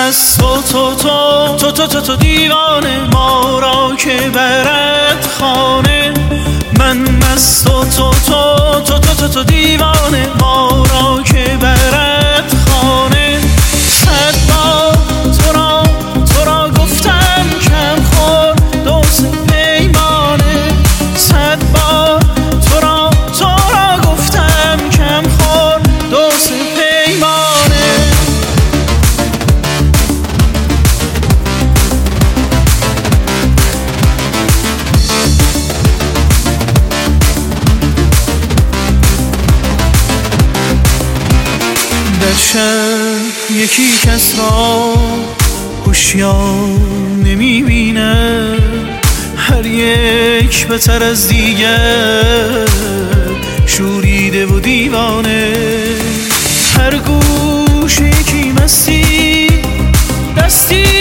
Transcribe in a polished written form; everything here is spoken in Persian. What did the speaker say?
مست تو دیوانه ما را که برد خانه. من مست تو دیوانه ما را که برد خانه. صد بار تو را گفتم کم خور دوست پیمانه. صد بار تو را گفتم کم خور دوست پیمانه. در شب یکی کس را هوشیار نمی‌بینه، هر یک بهتر از دیگر شوریده و دیوانه. هر گوشه یکی مستی دستی